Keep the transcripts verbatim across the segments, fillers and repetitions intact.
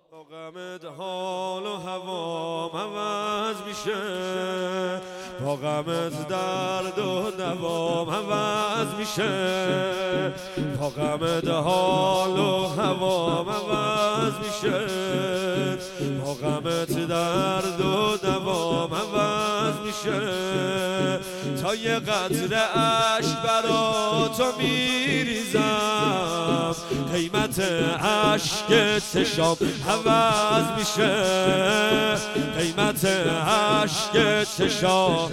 با غمت حال و هوام عوض میشه، با غمت درد و دوام عوض میشه، با غمت حال و هوام عوض میشه، با غمت درد و دوام عوض میشه. تا یه قطره اشک برا تو میریزم، قیمت اشک چشام عوض میشه، قیمت اشک چشام.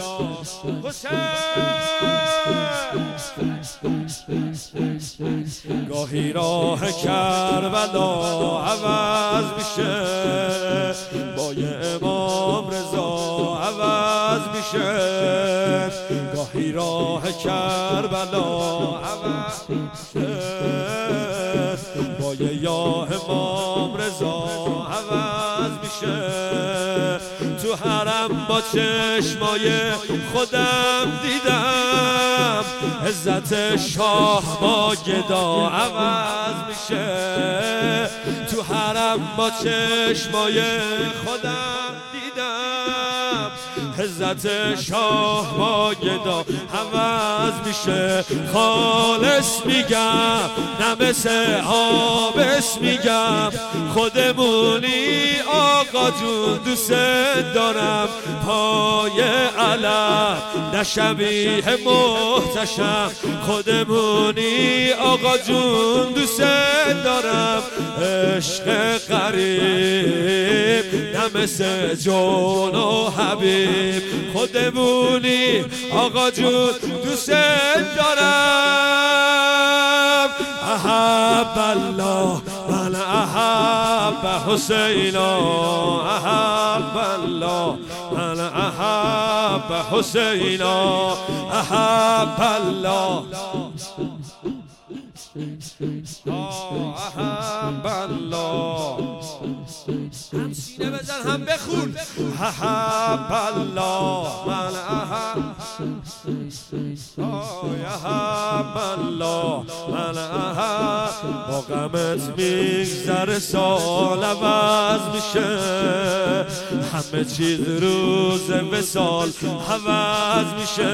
گاهی راه کربلا عوض میشه، با یه امام رضا عوض میشه، گاهی راه کربلا عوض میشه، با یه یا امام رضا عوض میشه. تو حرم با چشمای خودم دیدم، عزت شاه با گدا عوض میشه. تو حرم با چشمای خودم دیدم، عزت شاه با گدا عوض میشه. خالص میگم نه مثل آبس میگم، خودمونی آقا جون دوست دارم. پای علم نه شبیه محتشم، خودمونی آقا جون دوست دارم. عشق قریب نه مثل جون و حبیب، خودمونی آقا جون دوست دارم. احب الله من احب حسینا، احب الله من احب حسینا، احب الله احب الله. هم سینه بزن هم بخون. احب الله من احب احب الله من احب. با غمت میگذره سال عوض میشه، همه چیز روز وصال عوض میشه.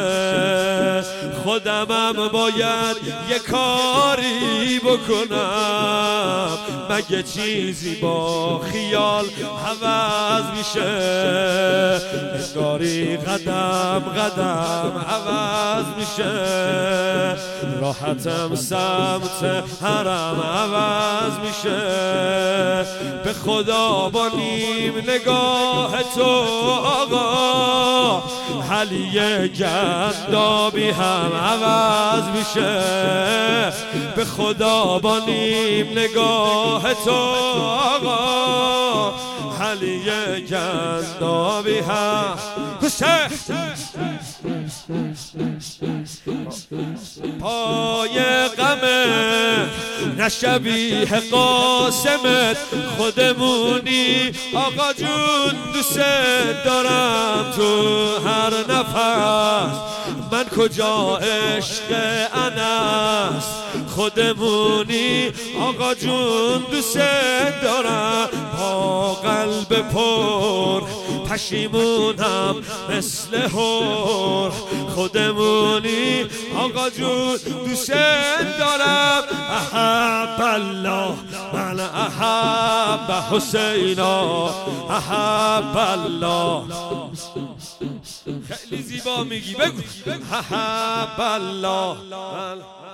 خودمم باید یه کاری بکنم، مگه چیزی با خیال عوض میشه. انگاری قدم قدم عوض میشه، راحتم سمت حرم عوض میشه. به خدا با نیم نگاه تو آقا، حلیه گندابی هم عوض میشه. به خدا با نیم نگاه تو آقا، حلیه گندابی هم. پای غمت نه شبیه قاسمت، خودمونی آقا جون دوست دارم. تو هر نفس من کجا عشق انس، خودمونی آقا جون دوست دارم. با قلب پر پشیمونم مثل هور، خودمونی آقا جون دوست دارم. احب الله من احب حسینا، احب الله. خیلی زیبا میگی، بگو. احب الله من